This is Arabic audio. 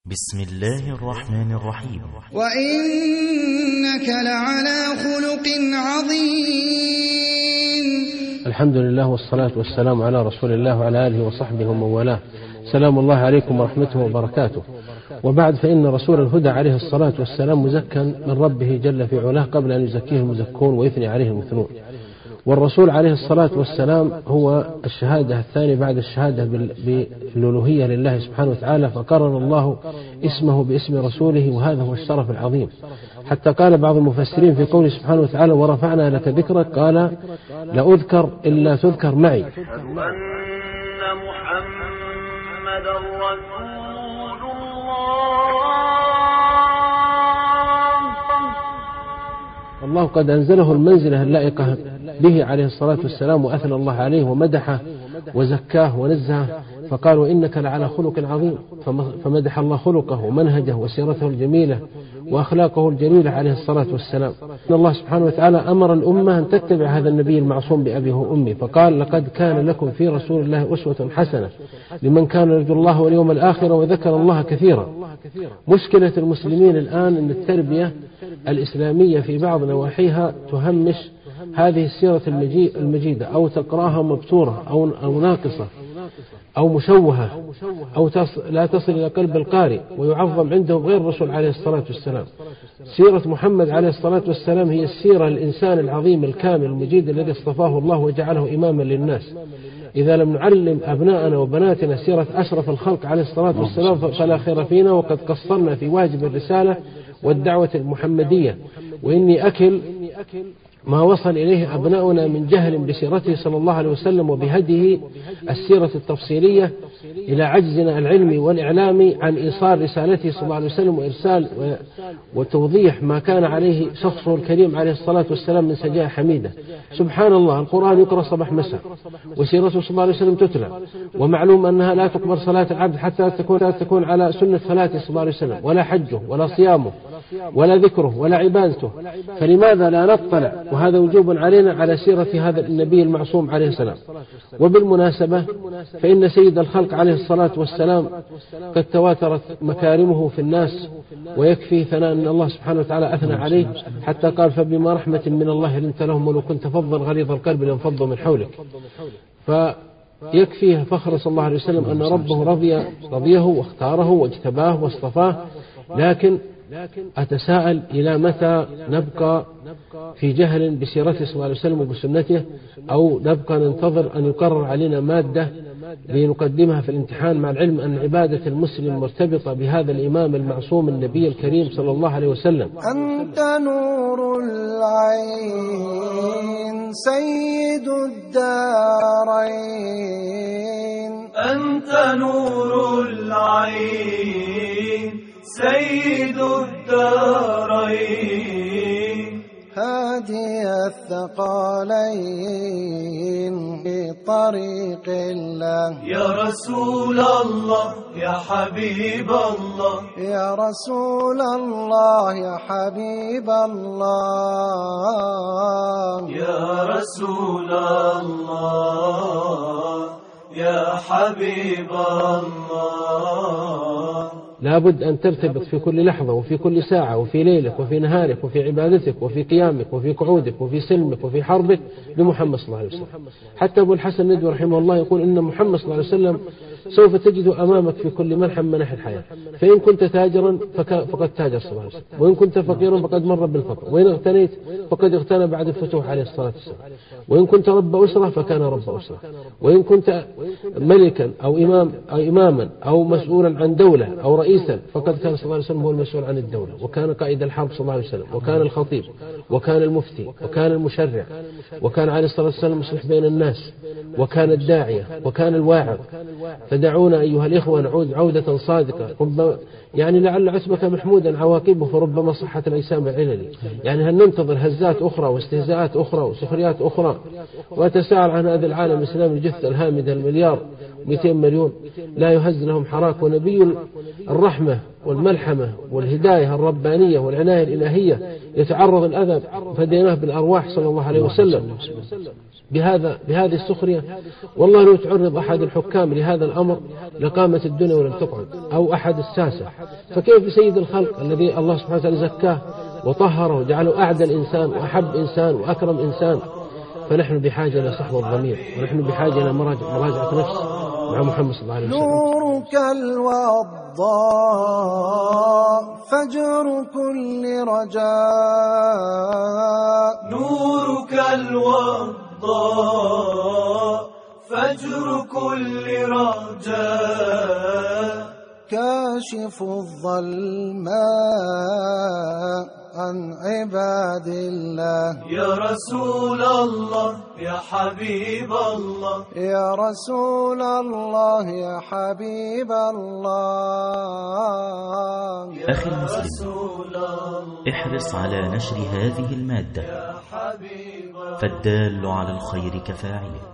بسم الله الرحمن الرحيم. وإنك لعلى خلق عظيم. الحمد لله والصلاة والسلام على رسول الله وعلى آله وصحبه ومن والاه. سلام الله عليكم ورحمته وبركاته. وبعد، فإن رسول الهدى عليه الصلاة والسلام مزكى من ربه جل في علاه قبل أن يزكيه المزكون ويثني عليه المثنون. والرسول عليه الصلاة والسلام هو الشهادة الثانية بعد الشهادة بالألوهية لله سبحانه وتعالى، فقرر الله اسمه باسم رسوله، وهذا هو الشرف العظيم. حتى قال بعض المفسرين في قوله سبحانه وتعالى: ورفعنا لك ذكرك، قال: لأذكر إلا تذكر معي. أن محمد رسول الله قد أنزله المنزلة اللائقة به عليه الصلاة والسلام، وأثنى الله عليه ومدحه وزكاه ونزهه، فقال: وإنك لعلى خلق عظيم. فمدح الله خلقه ومنهجه وسيرته الجميلة وأخلاقه الجليلة عليه الصلاة والسلام. إن الله سبحانه وتعالى أمر الأمة أن تتبع هذا النبي المعصوم بأبيه وأمه، فقال: لقد كان لكم في رسول الله أسوة حسنة لمن كان يرجو الله واليوم الآخر وذكر الله كثيرا. مشكلة المسلمين الآن أن التربية الإسلامية في بعض نواحيها تهمش هذه السيرة المجيدة، أو تقراها مبتورة أو ناقصة أو مشوهة، أو لا تصل إلى قلب القارئ، ويعظم عندهم غير الرسول عليه الصلاة والسلام. سيرة محمد عليه الصلاة والسلام هي السيرة الإنسان العظيم الكامل المجيد الذي اصطفاه الله وجعله إماما للناس. إذا لم نعلم أبناءنا وبناتنا سيرة أشرف الخلق عليه الصلاة والسلام فلا خير فينا، وقد قصرنا في واجب الرسالة والدعوة المحمدية. وإني أكل ما وصل إليه أبناؤنا من جهل بسيرته صلى الله عليه وسلم وبهديه السيرة التفصيلية، إلى عجزنا العلمي والإعلامي عن إيصال رسالته صلى الله عليه وسلم، وإرسال وتوضيح ما كان عليه شخصه الكريم عليه الصلاة والسلام من سجايا حميدة. سبحان الله، القرآن يقرأ صباح مساء، وسيرته صلى الله عليه وسلم تتلى، ومعلوم أنها لا تقبل صلاة العبد حتى تكون على سنة صلاته صلى الله عليه وسلم، ولا حجه ولا صيامه ولا ذكره ولا عبادته. فلماذا لا نطلع، وهذا وجوب علينا، على سيرة هذا النبي المعصوم عليه السلام؟ وبالمناسبة، فإن سيد الخلق عليه الصلاة والسلام قد تواترت مكارمه في الناس، ويكفي ثناء أن الله سبحانه وتعالى أثنى عليه، حتى قال: فبما رحمة من الله لنت لهم ولو كنت فظا غليظ القلب لانفضوا من حولك. فيكفيه فخر صلى الله عليه وسلم أن ربه رضيه واختاره واجتباه واصطفاه. لكن أتساءل: إلى متى نبقى في جهل بسيرته صلى الله عليه وسلم وبسنته، أو نبقى ننتظر أن يقرر علينا مادة لنقدمها في الامتحان، مع العلم أن عبادة المسلم مرتبطة بهذا الإمام المعصوم النبي الكريم صلى الله عليه وسلم. أنت نور العين سيد الدارين. أنت نور العين سيد الدارين، هادي الثقالين في طريق الله. يا رسول الله يا حبيب الله، يا رسول الله يا حبيب الله. يا رسول الله يا حبيب الله. لابد أن ترتبط في كل لحظة وفي كل ساعة وفي ليلك وفي نهارك وفي عبادتك وفي قيامك وفي قعودك وفي سلمك وفي حربك بمحمد صلى الله عليه وسلم. حتى أبو الحسن الندوي رحمه الله يقول: إن محمد صلى الله عليه وسلم سوف تجد أمامك في كل منحى من مناحي الحياة. فإن كنت تاجرا فقد تاجر صلى الله عليه وسلم، وإن كنت فقيرا فقد مر بالفقر، وإن اغتنيت فقد اغتنى بعد الفتوح عليه الصلاة والسلام، وإن كنت رب أسرة فكان رب أسرة، وإن كنت ملكا أو إماما أو مسؤولا عن دولة أو رئيسا فقد كان صلى الله عليه وسلم هو المسؤول عن الدولة، وكان قائد الحرب صلى الله عليه وسلم، وكان الخطيب، وكان المفتي، وكان المشرع، وكان عليه الصلاة والسلام يصلح بين الناس، وكان الداعية، وكان الواعظ. فدعونا أيها الإخوة نعود عودة صادقة، يعني لعل عتبك محمودا عواقبه فربما صحت الأجسام العللي. يعني هل ننتظر هزات أخرى واستهزاءات أخرى وسخريات أخرى، وتساءل عن هذا العالم الإسلامي الجثة الهامدة المليار 200 مليون لا يهز لهم حراك، ونبي الرحمة والملحمة والهداية الربانية والعناية الإلهية يتعرض الأذى فديناه بالأرواح صلى الله عليه وسلم بهذه السخرية. والله لو تعرض أحد الحكام لهذا الأمر لقامت الدنيا ولم تقعد، أو أحد الساسة، فكيف بسيد الخلق الذي الله سبحانه وتعالى زكاه وطهره وجعله أعدى الإنسان وأحب إنسان وأكرم إنسان. فنحن بحاجة إلى صحو الضمير، ونحن بحاجة إلى مراجعة نفس مع محمد صلى الله عليه وسلم. نورك الوضاء فجر كل رجاء، نورك الوضاء فجر كل رجاء، كاشف الظلماء عن عباد الله. يا رسول الله يا حبيب الله، يا رسول الله يا حبيب الله. أخي المسلم، احرص على نشر هذه المادة، فالدال على الخير كفاعله.